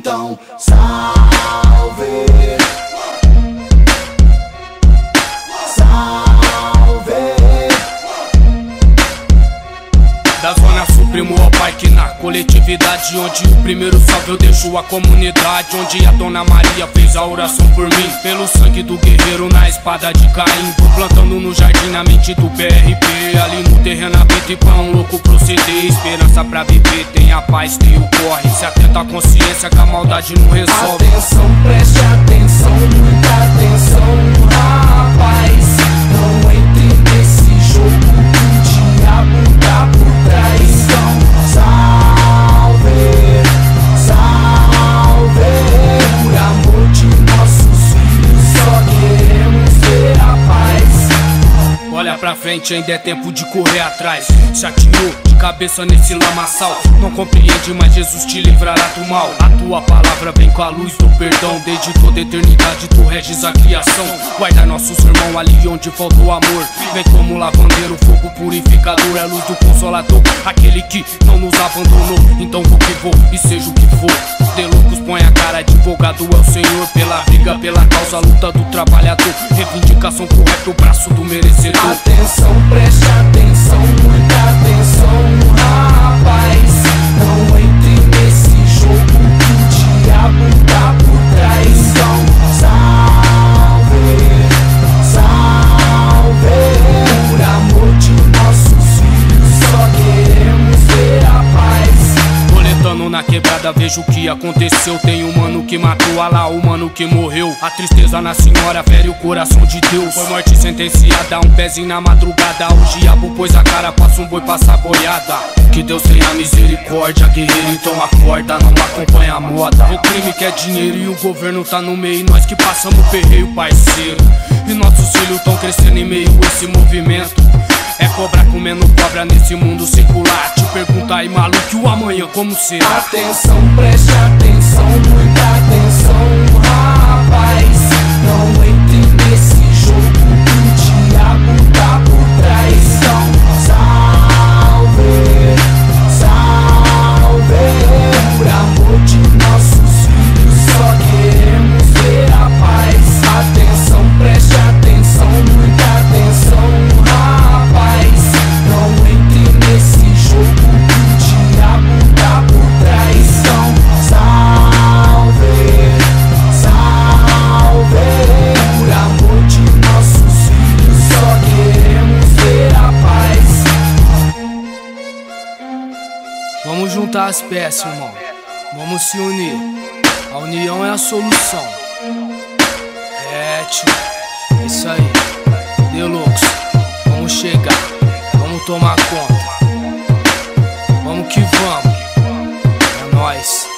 Então salve, salve. Da Zona Sul, primo ao pai que na coletividade, onde o primeiro salve eu deixo a comunidade, onde a Dona Maria fez a oração por mim, pelo sangue do guerreiro na espada de Caim. Tô plantando no jardim na mente do PRP, ali no terreno habita e pão louco proceder. Esperança pra viver, tem a paz, tem o corre. Se atenta à consciência que a maldade não resolve. Atenção, preste atenção, muita atenção, rapaz. Não entre nesse jogo que o diabo tá por trás. Então salve, salve. Por amor de nossos filhos, só queremos ver a paz. Olha pra frente, ainda é tempo de correr atrás. Se atirou de cabeça nesse lamaçal, não compreende, mas Jesus te livrará do mal. A tua palavra vem com a luz do perdão, desde toda eternidade tu reges a criação. Guarda nossos irmãos ali onde falta o amor. Vem como lavandeiro, fogo purificador, é a luz do Consolador, aquele que não nos abandonou. Então vou que vou, e seja o que for. De loucos põe a cara, advogado é o Senhor. Pela briga, pela causa, luta do trabalhador. Reivindicação pro rap, o braço do merecedor. Atenção, preste atenção, muita atenção, rapaz. Não entre nesse jogo que o diabo tá por trás. Então salve, salve. Por amor de nossos filhos, só queremos ver a paz. Coletando na quebrada, vejo o que aconteceu. Tem um mano que matou, a lá o mano que morreu. A tristeza na senhora fere o coração de Deus. Foi morte sentenciada, um pezinho na madrugada. O diabo pôs a cara, passa um boi, passa a boiada. Que Deus tenha misericórdia, guerreiro, então acorda, não acompanha a moda. O crime quer dinheiro e o governo tá no meio. Nós que passamos perreio, parceiro. E nossos filhos tão crescendo em meio a esse movimento. É cobra comendo cobra nesse mundo secular. Te pergunta aí, maluco, o amanhã como será? Atenção, preste atenção, muita atenção, rapaz. Não entre nesse jogo que o diabo tá por trás. Então salve, salve. Por amor de nossos filhos, só queremos ver a paz. Atenção, preste atenção, muita atenção, rapaz. Não entre nesse jogo que o diabo tá por trás. Então salve, salve. Por amor de nossos filhos, só queremos ver a paz. Vamos juntar as peças, irmão. Vamos se unir. A união é a solução. É, tio. É isso aí. Deluxe. Vamos chegar. Vamos tomar conta. Vamos que vamos. É nóis.